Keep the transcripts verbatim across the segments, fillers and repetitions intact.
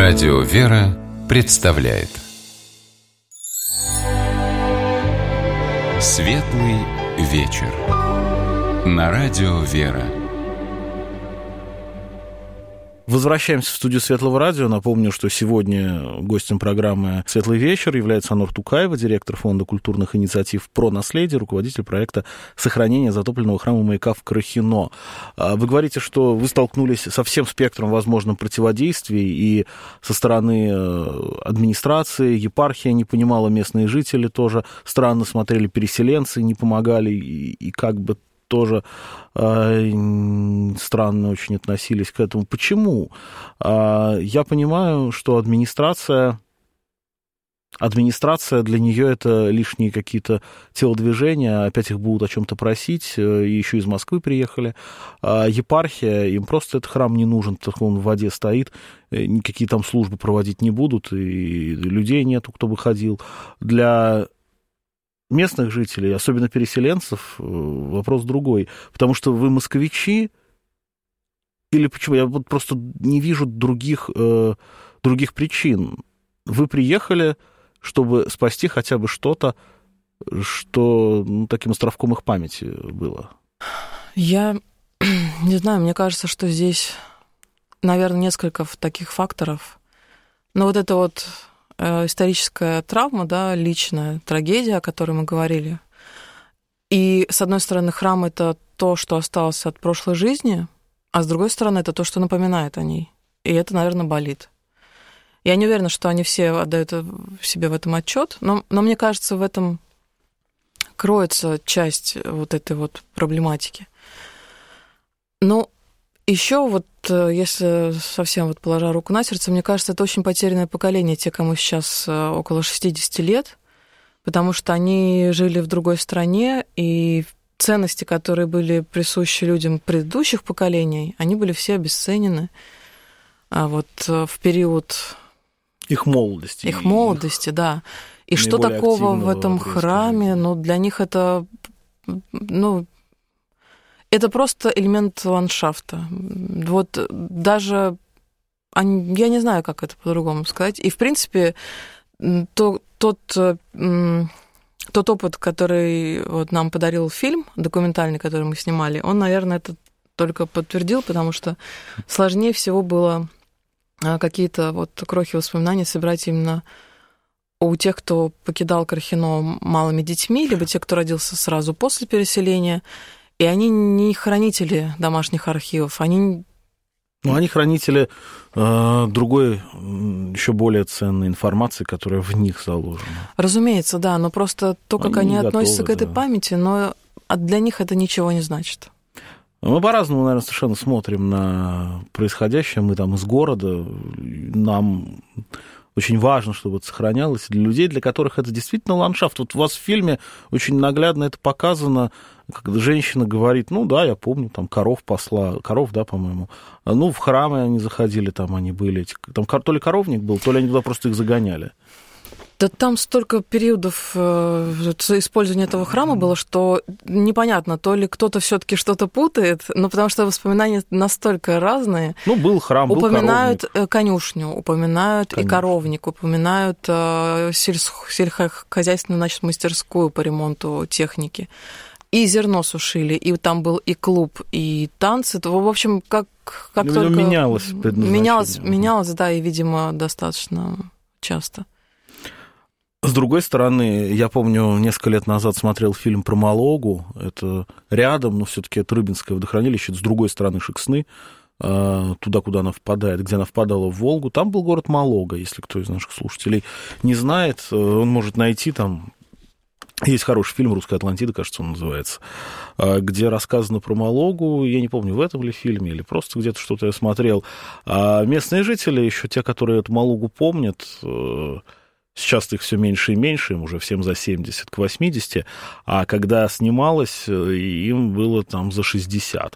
Радио «Вера» представляет Светлый вечер на Радио «Вера». Возвращаемся в студию Светлого радио. Напомню, что сегодня гостем программы «Светлый вечер» является Анур Тукаева, директор Фонда культурных инициатив «Про наследие», руководитель проекта сохранения затопленного храма маяка в Крахино. Вы говорите, что вы столкнулись со всем спектром возможных противодействий, и со стороны администрации, епархия не понимала, местные жители тоже странно смотрели, переселенцы не помогали, и, и как бы тоже э, странно очень относились к этому. Почему? Э, я понимаю, что администрация, администрация для нее это лишние какие-то телодвижения, опять их будут о чем-то просить, э, и еще из Москвы приехали. А епархия, им просто этот храм не нужен, так он в воде стоит, никакие там службы проводить не будут, и людей нету, кто бы ходил. Для местных жителей, особенно переселенцев, вопрос другой. Потому что вы москвичи, или почему? Я вот просто не вижу других, э, других причин. Вы приехали, чтобы спасти хотя бы что-то, что ну, таким островком их памяти было. Я не знаю, мне кажется, что здесь, наверное, несколько таких факторов. Но вот это вот историческая травма, да, личная трагедия, о которой мы говорили. И, с одной стороны, храм — это то, что осталось от прошлой жизни, а с другой стороны, это то, что напоминает о ней. И это, наверное, болит. Я не уверена, что они все отдают себе в этом отчет, но, но мне кажется, в этом кроется часть вот этой вот проблематики. Ну, еще вот, если совсем вот положа руку на сердце, мне кажется, это очень потерянное поколение, те, кому сейчас около шестьдесят лет, потому что они жили в другой стране, и ценности, которые были присущи людям предыдущих поколений, они были все обесценены. А вот в период... Их молодости. Их молодости, их... да. И что такого в этом храме? Ну, для них это... ну, это просто элемент ландшафта. Вот даже, я не знаю, как это по-другому сказать. И, в принципе, то, тот, тот опыт, который вот нам подарил фильм документальный, который мы снимали, он, наверное, это только подтвердил, потому что сложнее всего было какие-то вот крохи воспоминаний собирать именно у тех, кто покидал Крахино малыми детьми, либо те, кто родился сразу после переселения. И они не хранители домашних архивов, они... Ну, они хранители э, другой, еще более ценной информации, которая в них заложена. Разумеется, да, но просто то, как они, они относятся готовы, к этой да. памяти, но для них это ничего не значит. Мы по-разному, наверное, совершенно смотрим на происходящее. Мы там из города, нам... Очень важно, чтобы это сохранялось. Для людей, для которых это действительно ландшафт. Вот у вас в фильме очень наглядно это показано, когда женщина говорит, ну да, я помню, там коров пасла, коров, да, по-моему. Ну, в храмы они заходили, там они были. Там то ли коровник был, то ли они туда просто их загоняли. Да там столько периодов использования этого храма было, что непонятно, то ли кто-то все-таки что-то путает, но потому что воспоминания настолько разные. Ну, был храм, был упоминают коровник. конюшню, упоминают Конечно. И коровник, упоминают сельскохозяйственную, значит, мастерскую по ремонту техники. И зерно сушили, и там был и клуб, и танцы. В общем, как, как ну, только... Менялось предназначение. Менялось, менялось, да, и, видимо, достаточно часто. С другой стороны, я помню, несколько лет назад смотрел фильм про Малогу. Это рядом, но все-таки это Рыбинское водохранилище. С другой стороны Шексны, туда, куда она впадает, где она впадала в Волгу. Там был город Малога, если кто из наших слушателей не знает. Он может найти там... Есть хороший фильм «Русская Атлантида», кажется, он называется, где рассказано про Малогу. Я не помню, в этом ли фильме или просто где-то что-то я смотрел. А местные жители, еще те, которые эту Малогу помнят... Сейчас их все меньше и меньше, им уже всем за семьдесят к восьмидесяти, а когда снималось, им было там за шестьдесят.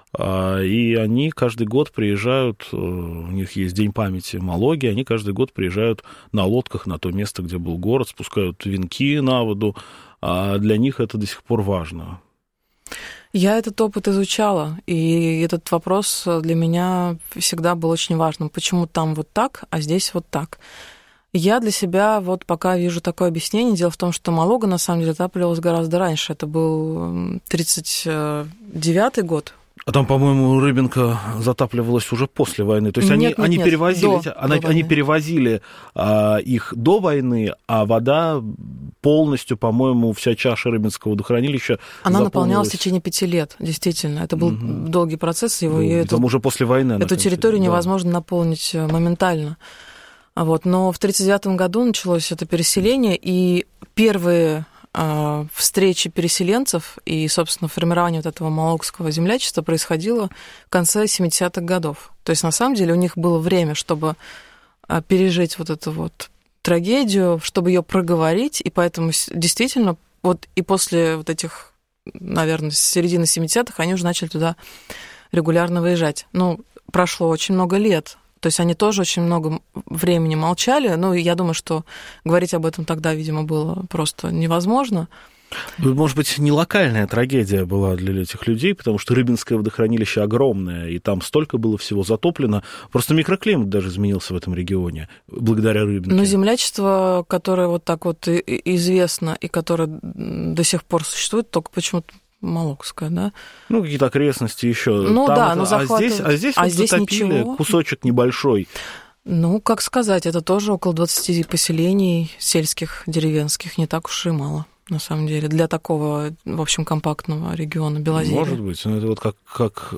И они каждый год приезжают, у них есть День памяти Малоги, они каждый год приезжают на лодках на то место, где был город, спускают венки на воду, а для них это до сих пор важно. Я этот опыт изучала, и этот вопрос для меня всегда был очень важным. Почему там вот так, а здесь вот так? Я для себя вот пока вижу такое объяснение. Дело в том, что Малога на самом деле отапливалась гораздо раньше. Это был тридцать девятый год. А там, по-моему, Рыбинка затапливалась уже после войны. То есть нет, они, нет, они нет, перевозили, до, они, до они перевозили а, их до войны, а вода полностью, по-моему, вся чаша Рыбинского водохранилища Она заполнилась... наполнялась в течение пяти лет, действительно. Это был угу. долгий процесс. Его, ну, эту, там уже после войны. Эту территорию да. невозможно наполнить моментально. Вот. Но в тридцать девятом году началось это переселение, и первые э, встречи переселенцев и, собственно, формирование вот этого малогского землячества происходило в конце семидесятых годов. То есть, на самом деле, у них было время, чтобы э, пережить вот эту вот трагедию, чтобы ее проговорить, и поэтому действительно, вот и после вот этих, наверное, с середины семидесятых они уже начали туда регулярно выезжать. Ну, прошло очень много лет. То есть они тоже очень много времени молчали. Ну, я думаю, что говорить об этом тогда, видимо, было просто невозможно. Может быть, не локальная трагедия была для этих людей, потому что Рыбинское водохранилище огромное, и там столько было всего затоплено. Просто микроклимат даже изменился в этом регионе благодаря Рыбинке. Но землячество, которое вот так вот известно и которое до сих пор существует, только почему-то Малогская, да? Ну, какие-то окрестности еще. Ну там да, это... но захватывают. А здесь, а здесь, а вот здесь затопили ничего. Кусочек небольшой. Ну, как сказать, это тоже около двадцати поселений сельских, деревенских, не так уж и мало, на самом деле, для такого, в общем, компактного региона Белозерья. Может быть, но это вот как, как,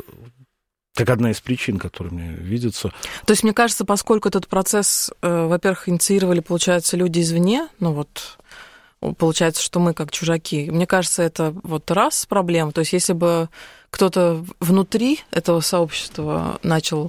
как одна из причин, которая мне видится. То есть, мне кажется, поскольку этот процесс, во-первых, инициировали, получается, люди извне, ну вот... Получается, что мы как чужаки. Мне кажется, это вот раз проблема. То есть, если бы кто-то внутри этого сообщества начал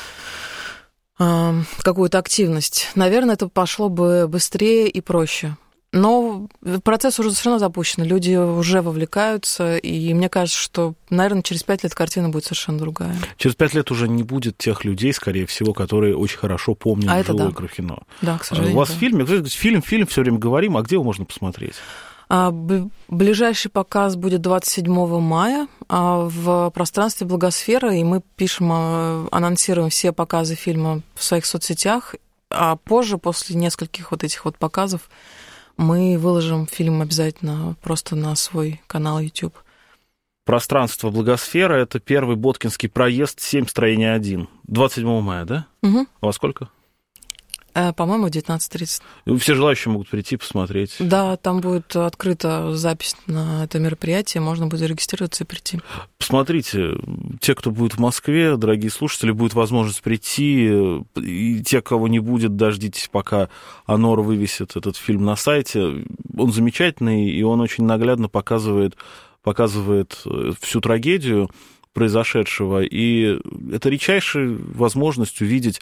э, какую-то активность, наверное, это пошло бы быстрее и проще. Но процесс уже все равно запущен, люди уже вовлекаются, и мне кажется, что, наверное, через пять лет картина будет совершенно другая. Через пять лет уже не будет тех людей, скорее всего, которые очень хорошо помнят а «Жилое да. Крахино». Да, к сожалению. У вас да. в фильме, фильм, фильм все время говорим, а где его можно посмотреть? А, ближайший показ будет двадцать седьмого мая в пространстве Благосфера, и мы пишем, анонсируем все показы фильма в своих соцсетях, а позже, после нескольких вот этих вот показов, мы выложим фильм обязательно просто на свой канал YouTube. Пространство Благосфера — это первый Боткинский проезд, семь, строение один. двадцать седьмого мая, да? Угу. А во сколько? По-моему, в девятнадцать тридцать. Все желающие могут прийти, посмотреть. Да, там будет открыта запись на это мероприятие, можно будет зарегистрироваться и прийти. Посмотрите, те, кто будет в Москве, дорогие слушатели, будет возможность прийти, и те, кого не будет, дождитесь, пока Анора вывесит этот фильм на сайте. Он замечательный, и он очень наглядно показывает, показывает всю трагедию произошедшего, и это редчайшая возможность увидеть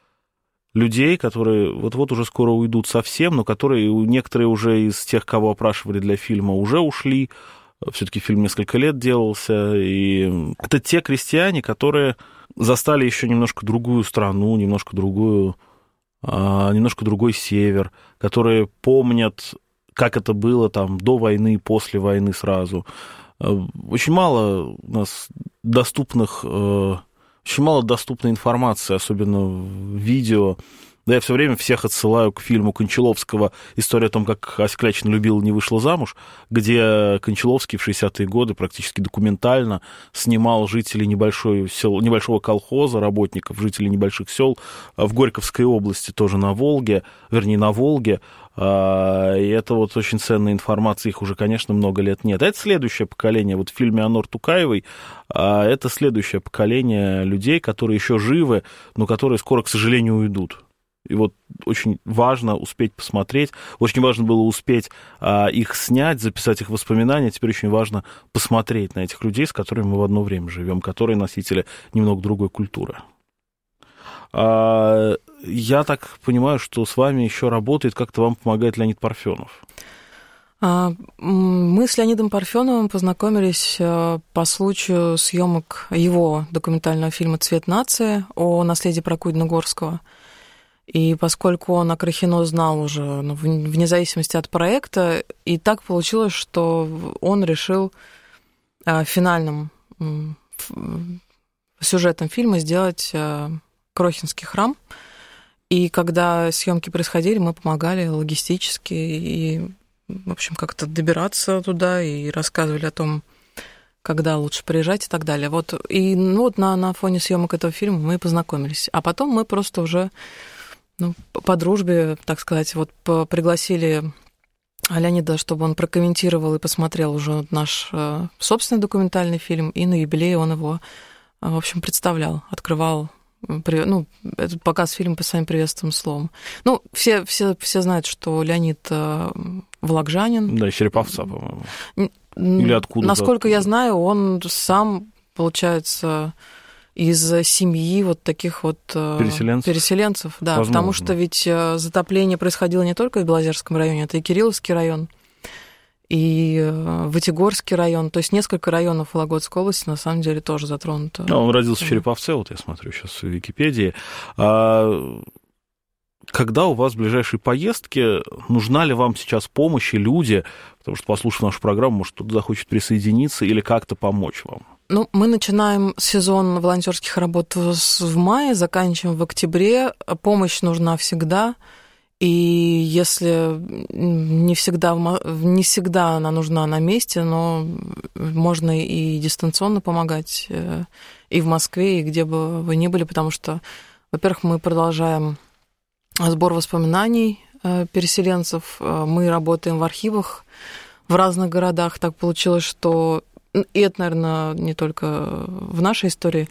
людей, которые вот-вот уже скоро уйдут совсем, но которые некоторые уже из тех, кого опрашивали для фильма, уже ушли. Все-таки фильм несколько лет делался. И это те крестьяне, которые застали еще немножко другую страну, немножко другую, немножко другой север, которые помнят, как это было там до войны, после войны сразу. Очень мало у нас доступных... Очень мало доступной информации, особенно в видео. Да, я все время всех отсылаю к фильму Кончаловского «История о том, как Ася Клячина любила, не вышла замуж», где Кончаловский в шестидесятые годы практически документально снимал жителей небольшой сел, небольшого колхоза, работников, жителей небольших сел в Горьковской области, тоже на Волге, вернее, на Волге. И это вот очень ценная информация, их уже, конечно, много лет нет. А это следующее поколение. Вот в фильме Анор Тукаевой это следующее поколение людей, которые еще живы, но которые скоро, к сожалению, уйдут. И вот очень важно успеть посмотреть, очень важно было успеть а, их снять, записать их воспоминания. Теперь очень важно посмотреть на этих людей, с которыми мы в одно время живем, которые носители немного другой культуры. А, я так понимаю, что с вами еще работает, как-то вам помогает Леонид Парфенов. Мы с Леонидом Парфеновым познакомились по случаю съемок его документального фильма «Цвет нации» о наследии Прокудина-Горского. И поскольку он о Крахино знал уже, ну, вне зависимости от проекта, и так получилось, что он решил финальным сюжетом фильма сделать Крохинский храм. И когда съемки происходили, мы помогали логистически и, в общем, как-то добираться туда и рассказывали о том, когда лучше приезжать и так далее. Вот, и ну, вот на, на фоне съемок этого фильма мы познакомились. А потом мы просто уже ну, по дружбе, так сказать, вот пригласили Леонида, чтобы он прокомментировал и посмотрел уже наш собственный документальный фильм, и на юбилее он его, в общем, представлял, открывал. Ну, этот показ фильма по своим приветственным словам. Ну, все, все, все знают, что Леонид э, волокжанин. Да, из Череповца, по-моему. Или откуда? Насколько я знаю, он сам, получается, из семьи вот таких вот переселенцев, переселенцев да, возможно. Потому что ведь затопление происходило не только в Белозерском районе, это и Кирилловский район, и Вытегорский район, то есть несколько районов Вологодской области на самом деле тоже затронуты. Да, он родился в Череповце, вот я смотрю сейчас в Википедии. А когда у вас ближайшие поездки, нужна ли вам сейчас помощь и люди, потому что, послушав нашу программу, может, кто-то захочет присоединиться или как-то помочь вам? Ну, мы начинаем сезон волонтерских работ в мае, заканчиваем в октябре. Помощь нужна всегда. И если не всегда, не всегда она нужна на месте, но можно и дистанционно помогать и в Москве, и где бы вы ни были, потому что, во-первых, мы продолжаем сбор воспоминаний переселенцев, мы работаем в архивах в разных городах. Так получилось, что, и это, наверное, не только в нашей истории,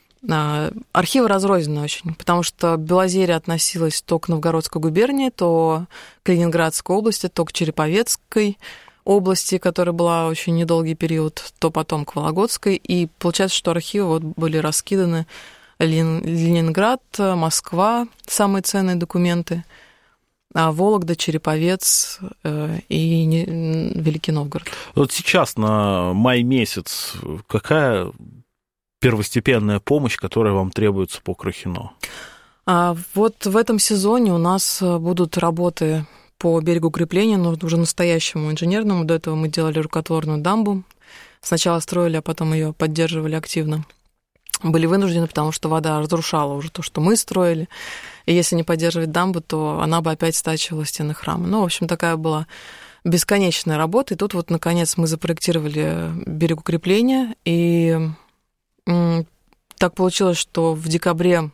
архивы разрознены очень, потому что Белозерье относилась то к Новгородской губернии, то к Ленинградской области, то к Череповецкой области, которая была очень недолгий период, то потом к Вологодской. И получается, что архивы вот были раскиданы: Ленинград, Москва, самые ценные документы, а Вологда, Череповец и Великий Новгород. Вот сейчас на май месяц какая первостепенная помощь, которая вам требуется по Крохино? А вот в этом сезоне у нас будут работы по берегу укрепления, но уже настоящему инженерному. До этого мы делали рукотворную дамбу. Сначала строили, а потом ее поддерживали активно. Были вынуждены, потому что вода разрушала уже то, что мы строили. И если не поддерживать дамбу, то она бы опять стачивала стены храма. Ну, в общем, такая была бесконечная работа. И тут вот, наконец, мы запроектировали берег укрепления, и так получилось, что в декабре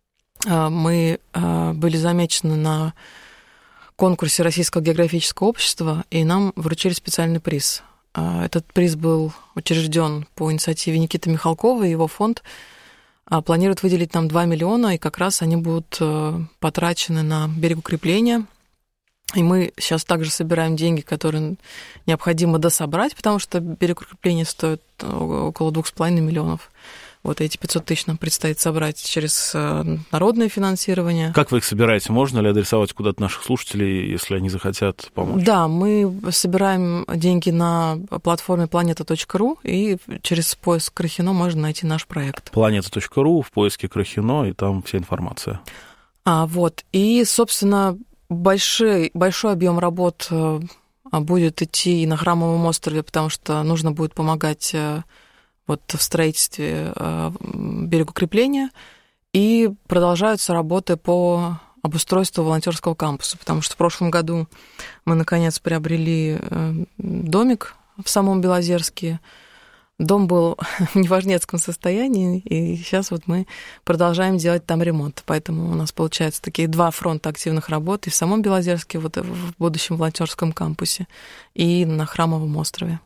мы были замечены на конкурсе Российского географического общества, и нам вручили специальный приз. Этот приз был учрежден по инициативе Никиты Михалкова, и его фонд планирует выделить нам два миллиона, и как раз они будут потрачены на берег укрепления. И мы сейчас также собираем деньги, которые необходимо дособрать, потому что берег укрепления стоит около двух с половиной миллионов. Вот эти пятьсот тысяч нам предстоит собрать через народное финансирование. Как вы их собираете? Можно ли адресовать куда-то наших слушателей, если они захотят помочь? Да, мы собираем деньги на платформе планета точка ру, и через поиск Крохино можно найти наш проект. планета точка ру, в поиске Крохино, и там вся информация. А, вот. И, собственно, большой, большой объем работ будет идти и на Храмовом острове, потому что нужно будет помогать вот в строительстве берега укрепления, и продолжаются работы по обустройству волонтерского кампуса, потому что в прошлом году мы, наконец, приобрели домик в самом Белозерске. Дом был в неважнецком состоянии, и сейчас вот мы продолжаем делать там ремонт. Поэтому у нас получается такие два фронта активных работ и в самом Белозерске, вот в будущем волонтерском кампусе, и на Храмовом острове.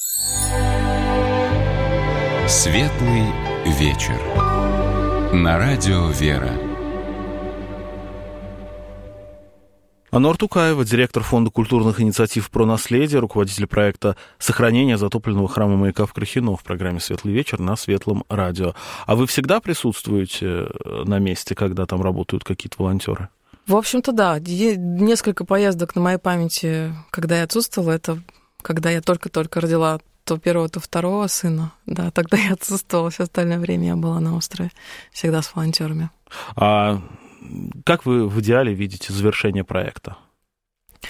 Светлый вечер. На радио «Вера». Ануар Тукаева, директор Фонда культурных инициатив «Про наследие», руководитель проекта сохранения затопленного храма маяка в Крохино в программе «Светлый вечер» на Светлом радио. А вы всегда присутствуете на месте, когда там работают какие-то волонтеры? В общем-то, да. Несколько поездок на моей памяти, когда я отсутствовала, это когда я только-только родила то первого, то второго сына. Да, тогда я отсутствовала, все остальное время я была на острове, всегда с волонтерами. А как вы в идеале видите завершение проекта?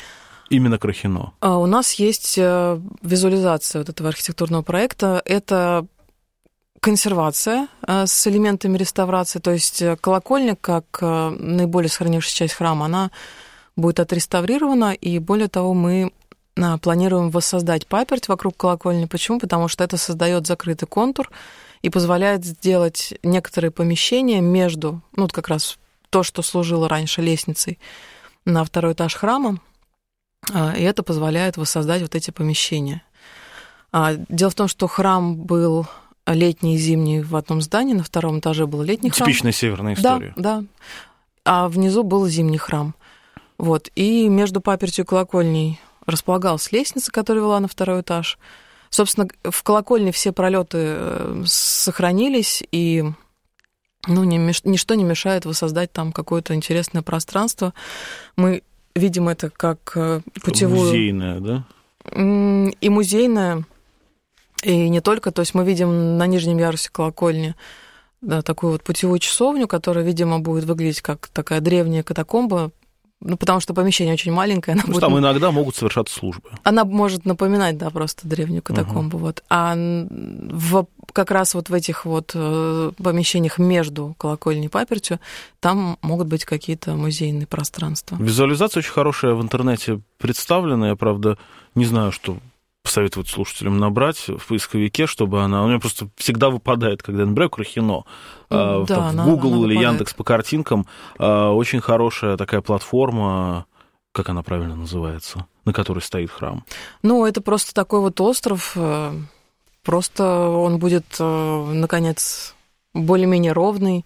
Именно Крахино. У нас есть визуализация вот этого архитектурного проекта. Это консервация с элементами реставрации, то есть колокольня, как наиболее сохранившаяся часть храма, она будет отреставрирована, и более того, мы планируем воссоздать паперть вокруг колокольни. Почему? Потому что это создает закрытый контур и позволяет сделать некоторые помещения между, ну, вот как раз то, что служило раньше лестницей на второй этаж храма, и это позволяет воссоздать вот эти помещения. Дело в том, что храм был летний и зимний в одном здании, на втором этаже был летний храм. Типичная северная история. Да, да. А внизу был зимний храм. Вот. И между папертью и колокольней располагалась лестница, которая вела на второй этаж. Собственно, в колокольне все пролеты сохранились, и ну, ничто не мешает воссоздать там какое-то интересное пространство. Мы видим это как путевую... Музейное, да? И музейное, и не только. То есть мы видим на нижнем ярусе колокольни, да, такую вот путевую часовню, которая, видимо, будет выглядеть как такая древняя катакомба, ну, потому что помещение очень маленькое. Она будет... Там иногда могут совершаться службы. Она может напоминать, да, просто древнюю катакомбу. Uh-huh. Вот. А в, как раз вот в этих вот помещениях между колокольней и папертью там могут быть какие-то музейные пространства. Визуализация очень хорошая в интернете представлена. Я, правда, не знаю, что посоветовать слушателям набрать в поисковике, чтобы она... У меня просто всегда выпадает, когда я набираю Крахино, да, там, в Google она, она или Яндекс по картинкам. Очень хорошая такая платформа, как она правильно называется, на которой стоит храм. Ну, это просто такой вот остров. Просто он будет, наконец, более-менее ровный,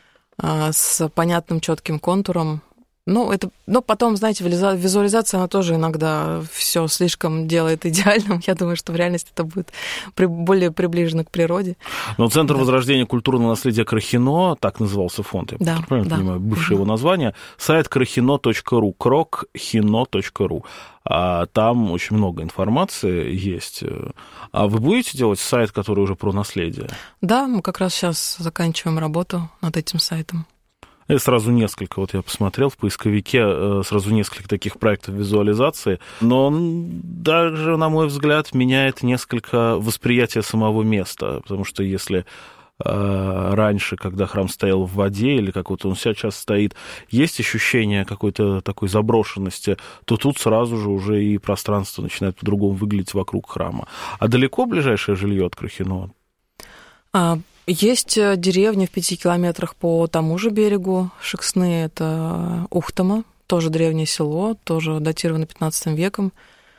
с понятным четким контуром. Ну, это, но потом, знаете, визуализация, она тоже иногда все слишком делает идеальным. Я думаю, что в реальности это будет при, более приближено к природе. Но Центр да. возрождения культурного наследия Крахино, так назывался фонд, я да, правильно да. понимаю, бывшее угу. его название, сайт крахино точка ру, крохино точка ру. А там очень много информации есть. А вы будете делать сайт, который уже про наследие? Да, мы как раз сейчас заканчиваем работу над этим сайтом. И сразу несколько, вот я посмотрел в поисковике, сразу несколько таких проектов визуализации, но он даже, на мой взгляд, меняет несколько восприятие самого места, потому что если раньше, когда храм стоял в воде, или как вот он сейчас стоит, есть ощущение какой-то такой заброшенности, то тут сразу же уже и пространство начинает по-другому выглядеть вокруг храма. А далеко ближайшее жилье от Крахино? А... Есть деревня в пяти километрах по тому же берегу Шексны, это Ухтома, тоже древнее село, тоже датировано пятнадцатым веком.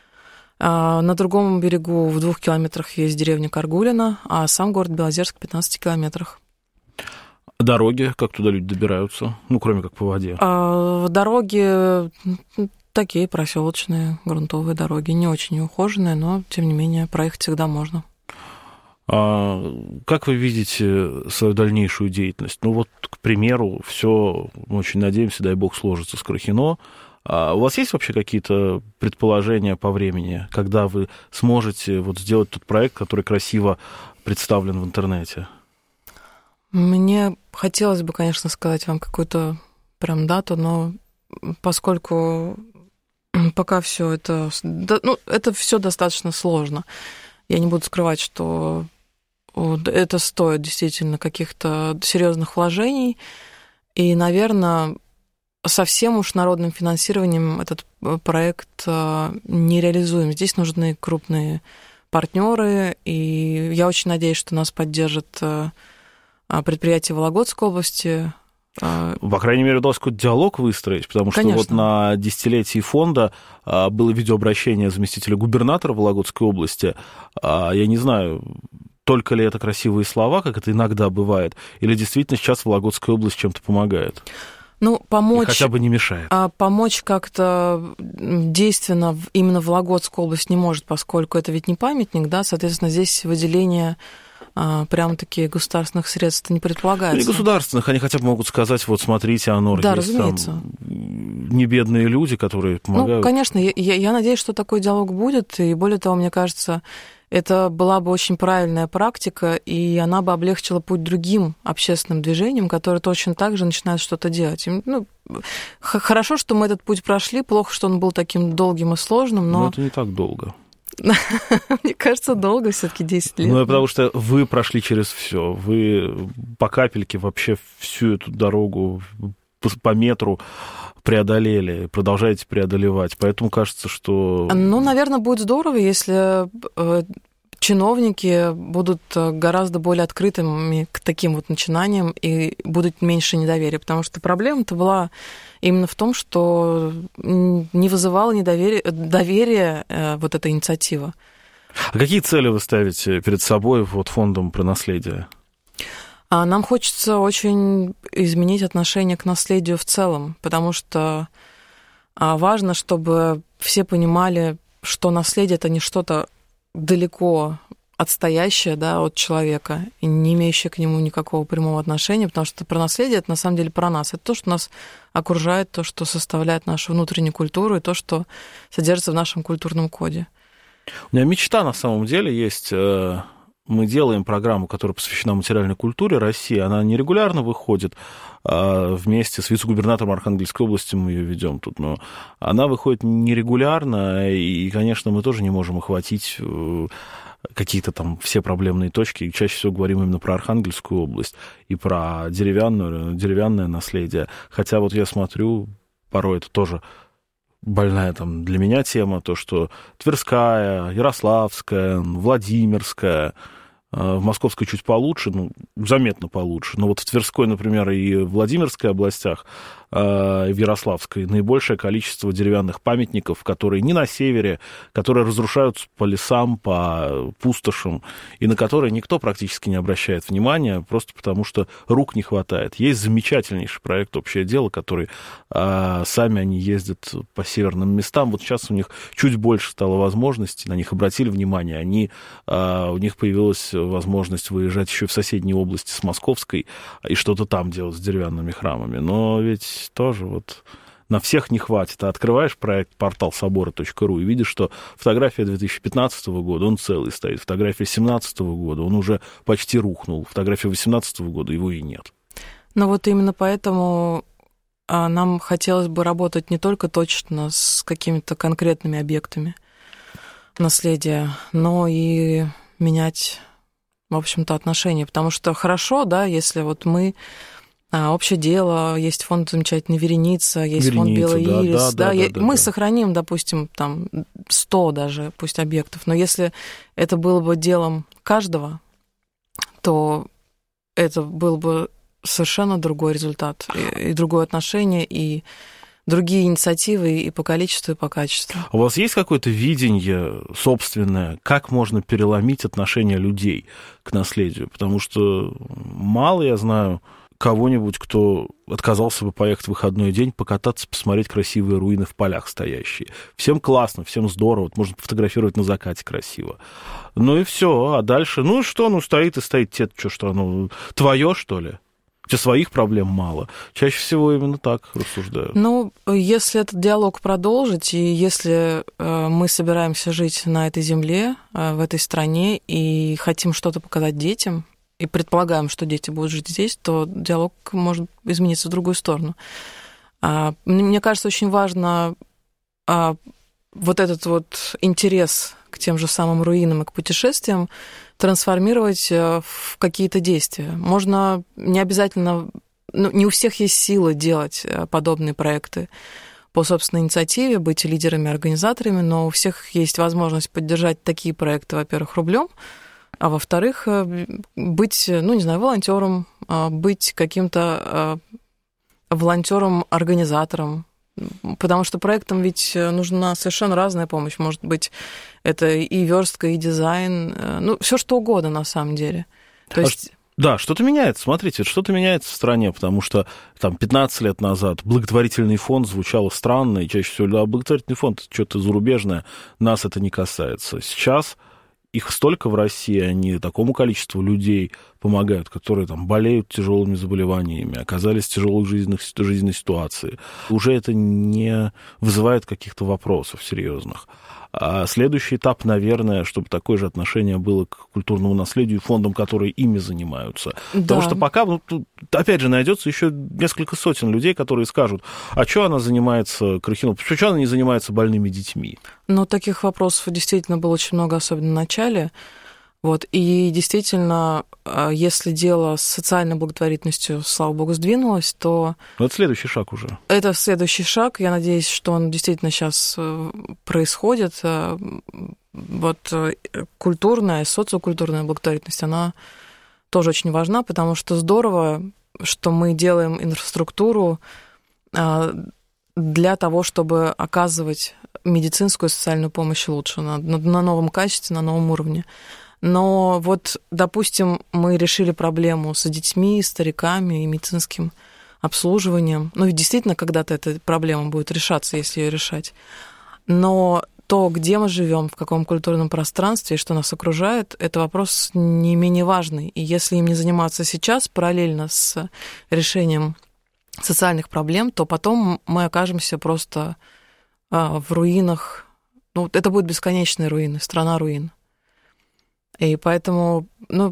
А на другом берегу в двух километрах есть деревня Каргулина, а сам город Белозерск в пятнадцати километрах. Дороги, как туда люди добираются, ну, кроме как по воде? А, дороги такие проселочные, грунтовые дороги, не очень ухоженные, но, тем не менее, проехать всегда можно. А как вы видите свою дальнейшую деятельность? Ну вот, к примеру, все, мы очень надеемся, дай бог, сложится с Крахино. А у вас есть вообще какие-то предположения по времени, когда вы сможете вот сделать тот проект, который красиво представлен в интернете? Мне хотелось бы, конечно, сказать вам какую-то прям дату, но поскольку пока все это... Ну, это все достаточно сложно. Я не буду скрывать, что это стоит действительно каких-то серьезных вложений. И, наверное, совсем уж народным финансированием этот проект не реализуем. Здесь нужны крупные партнеры, и я очень надеюсь, что нас поддержат предприятия Вологодской области. По крайней мере, удалось какой-то диалог выстроить, потому что Конечно. Вот на десятилетии фонда было видеообращение заместителя губернатора Вологодской области. Я не знаю, только ли это красивые слова, как это иногда бывает, или действительно сейчас Вологодская область чем-то помогает? Ну, помочь... И хотя бы не мешает. А помочь как-то действенно именно Вологодская область не может, поскольку это ведь не памятник, да, соответственно, здесь выделение... прям-таки государственных средств не предполагается. Не государственных, они хотя бы могут сказать, вот смотрите, оно да, есть разумеется. Там не бедные люди, которые помогают. Ну, конечно, я, я надеюсь, что такой диалог будет, и более того, мне кажется, это была бы очень правильная практика, и она бы облегчила путь другим общественным движениям, которые точно так же начинают что-то делать. Ну, хорошо, что мы этот путь прошли, плохо, что он был таким долгим и сложным, но... Но это не так долго. Мне кажется, долго все-таки десять лет. Ну, потому что вы прошли через все. Вы по капельке вообще всю эту дорогу по метру преодолели, продолжаете преодолевать. Поэтому кажется, что... Ну, наверное, будет здорово, если чиновники будут гораздо более открытыми к таким вот начинаниям и будут меньше недоверия, потому что проблема-то была именно в том, что не вызывала недоверия, доверия вот эта инициатива. А какие цели вы ставите перед собой вот фондом про наследие? Нам хочется очень изменить отношение к наследию в целом, потому что важно, чтобы все понимали, что наследие — это не что-то далеко отстоящее, да, от человека и не имеющее к нему никакого прямого отношения, потому что про наследие — это на самом деле про нас. Это то, что нас окружает, то, что составляет нашу внутреннюю культуру и то, что содержится в нашем культурном коде. У меня мечта на самом деле есть... Мы делаем программу, которая посвящена материальной культуре России. Она нерегулярно выходит. Вместе с вице-губернатором Архангельской области мы ее ведем тут. Но она выходит нерегулярно, и, конечно, мы тоже не можем охватить какие-то там все проблемные точки. И чаще всего говорим именно про Архангельскую область и про деревянную, деревянное наследие. Хотя вот я смотрю, порой это тоже... больная там для меня тема, то, что Тверская, Ярославская, Владимирская, в Московской чуть получше, ну, заметно получше, но вот в Тверской, например, и в Владимирской областях, и в Ярославской наибольшее количество деревянных памятников, которые не на севере, которые разрушаются по лесам, по пустошам, и на которые никто практически не обращает внимания, просто потому что рук не хватает. Есть замечательнейший проект «Общее дело», который а, сами они ездят по северным местам. Вот сейчас у них чуть больше стало возможностей, на них обратили внимание, они, а, у них появилась возможность выезжать еще в соседние области с Московской и что-то там делать с деревянными храмами. Но ведь тоже вот на всех не хватит. А открываешь проект портал собора точка ру и видишь, что фотография две тысячи пятнадцатого года, он целый стоит. Фотография две тысячи семнадцатого года, он уже почти рухнул. Фотография две тысячи восемнадцатого года, его и нет. Ну вот именно поэтому нам хотелось бы работать не только точно с какими-то конкретными объектами наследия, но и менять, в общем-то, отношения. Потому что хорошо, да, если вот мы... А, «Общее дело», есть фонд замечательный «Вереница», есть Вереница, фонд «Белый да, ирис». Да, да, да, я, да, мы да. сохраним, допустим, там сто даже, пусть, объектов, но если это было бы делом каждого, то это был бы совершенно другой результат, и, и другое отношение, и другие инициативы и по количеству, и по качеству. У вас есть какое-то видение собственное, как можно переломить отношение людей к наследию? Потому что мало я знаю... кого-нибудь, кто отказался бы поехать в выходной день, покататься, посмотреть красивые руины в полях стоящие. Всем классно, всем здорово, вот можно фотографировать на закате красиво. Ну и все, а дальше, ну что, ну стоит и стоит, тебе что, что, ну твое, что ли? У тебя своих проблем мало. Чаще всего именно так рассуждают. Ну, если этот диалог продолжить, и если э, мы собираемся жить на этой земле, э, в этой стране, и хотим что-то показать детям, и предполагаем, что дети будут жить здесь, то диалог может измениться в другую сторону. Мне кажется, очень важно вот этот вот интерес к тем же самым руинам и к путешествиям трансформировать в какие-то действия. Можно не обязательно... Ну, не у всех есть силы делать подобные проекты по собственной инициативе, быть лидерами, организаторами, но у всех есть возможность поддержать такие проекты, во-первых, рублем, а во-вторых, быть, ну, не знаю, волонтером, быть каким-то волонтером-организатором, потому что проектам ведь нужна совершенно разная помощь. Может быть, это и верстка, и дизайн, ну, все что угодно на самом деле. То есть... Да, что-то меняется, смотрите, что-то меняется в стране, потому что там пятнадцать лет назад благотворительный фонд звучало странно, и чаще всего, да, благотворительный фонд — это что-то зарубежное, нас это не касается. Сейчас их столько в России, они такому количеству людей помогают, которые там болеют тяжелыми заболеваниями, оказались в тяжелой жизненной, жизненной ситуации, уже это не вызывает каких-то вопросов серьезных. А следующий этап, наверное, чтобы такое же отношение было к культурному наследию и фондам, которые ими занимаются. Да. Потому что пока, ну, тут, опять же, найдется еще несколько сотен людей, которые скажут, а что она занимается Крахино, почему она не занимается больными детьми? Ну, таких вопросов действительно было очень много, особенно в начале. Вот. И действительно, если дело с социальной благотворительностью, слава богу, сдвинулось, то... Но это следующий шаг уже. Это следующий шаг. Я надеюсь, что он действительно сейчас происходит. Вот культурная, социокультурная благотворительность, она тоже очень важна, потому что здорово, что мы делаем инфраструктуру для того, чтобы оказывать медицинскую и социальную помощь лучше, на, на новом качестве, на новом уровне. Но вот, допустим, мы решили проблему с детьми, стариками и медицинским обслуживанием. Ну, ведь действительно, когда-то эта проблема будет решаться, если ее решать. Но то, где мы живем, в каком культурном пространстве и что нас окружает, это вопрос не менее важный. И если им не заниматься сейчас, параллельно с решением социальных проблем, то потом мы окажемся просто в руинах. Ну, это будут бесконечные руины, страна руин. И поэтому, ну,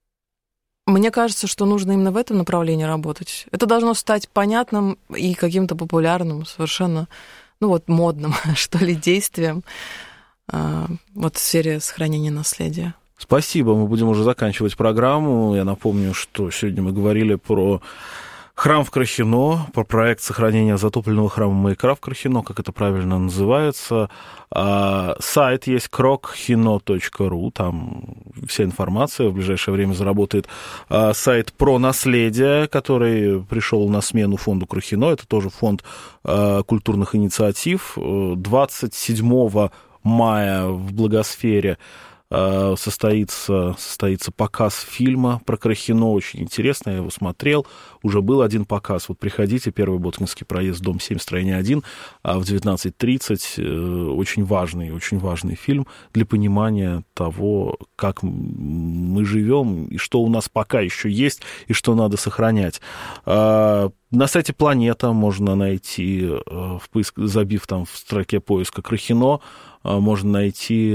мне кажется, что нужно именно в этом направлении работать. Это должно стать понятным и каким-то популярным, совершенно, ну вот, модным, что ли, действием вот в сфере сохранения наследия. Спасибо. Мы будем уже заканчивать программу. Я напомню, что сегодня мы говорили про храм в Крахино, про проект сохранения затопленного храма Маякра в Крахино, как это правильно называется. А, сайт есть крокхино точка ру, там вся информация, в ближайшее время заработает а, сайт про наследие, который пришел на смену фонду Крахино, это тоже фонд а, культурных инициатив. двадцать седьмого мая в Благосфере состоится, состоится показ фильма про Крахино, очень интересно, я его смотрел, уже был один показ, вот приходите, Первый Боткинский проезд, дом семь, строение один, в девятнадцать тридцать, очень важный, очень важный фильм для понимания того, как мы живем, и что у нас пока еще есть, и что надо сохранять. На сайте Планета можно найти, в поиск, забив там в строке поиска Крахино, можно найти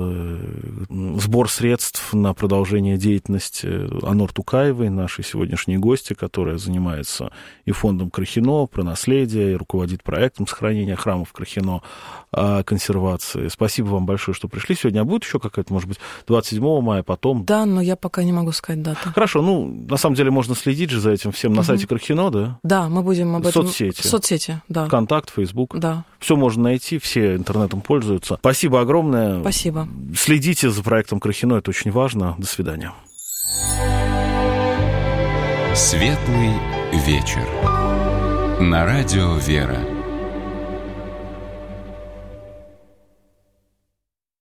сбор средств на продолжение деятельности Анор Тукаевой, нашей сегодняшней гости, которая занимается и фондом Крахино, про наследие, и руководит проектом сохранения храмов Крахино, консервации. Спасибо вам большое, что пришли сегодня. А будет еще какая-то, может быть, двадцать седьмого мая, потом? Да, но я пока не могу сказать дату. Хорошо, ну, на самом деле можно следить же за этим всем на угу. сайте Крахино, да? Да, мы будем об этом... Соцсети. Соцсети, да. Контакт, Фейсбук. Да. Все можно найти, все интернетом пользуются. Спасибо огромное. Спасибо. Следите за проектом Крахино, это очень важно. До свидания. Светлый вечер. На радио «Вера».